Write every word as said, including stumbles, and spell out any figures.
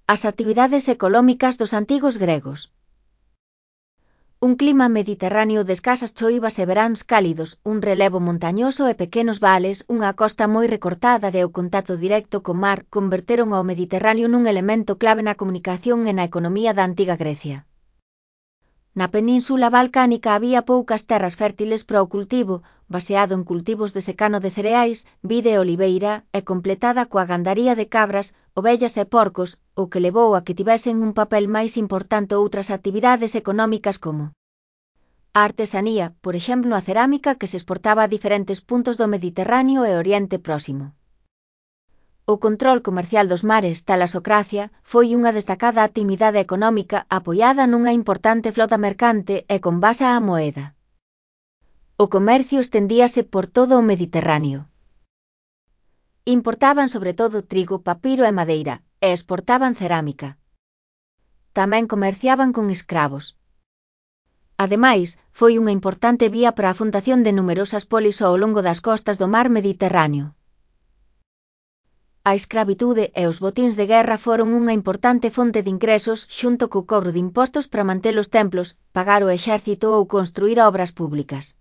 As actividades económicas dos antigos gregos. Un clima mediterráneo de escasas choivas e veráns cálidos, un relevo montañoso e pequenos vales, unha costa moi recortada e o contacto directo co mar converteron ao Mediterráneo nun elemento clave na comunicación e na economía da antiga Grecia. Na península balcánica había poucas terras fértiles para o cultivo, baseado en cultivos de secano de cereais, vide e oliveira, e completada coa gandaría de cabras, ovellas e porcos, o que levou a que tivesen un papel máis importante outras actividades económicas como a artesanía, por exemplo a cerámica que se exportaba a diferentes puntos do Mediterráneo e Oriente Próximo. O control comercial dos mares, talasocracia, foi unha destacada actividade económica apoiada nunha importante flota mercante e con base á moeda. O comercio estendíase por todo o Mediterráneo. Importaban sobre todo trigo, papiro e madeira, e exportaban cerámica. Tamén comerciaban con escravos. Ademais, foi unha importante vía para a fundación de numerosas polis ao longo das costas do mar Mediterráneo. A escravitude e os botíns de guerra foron unha importante fonte de ingresos xunto co cobro de impostos para manter os templos, pagar o exército ou construir obras públicas.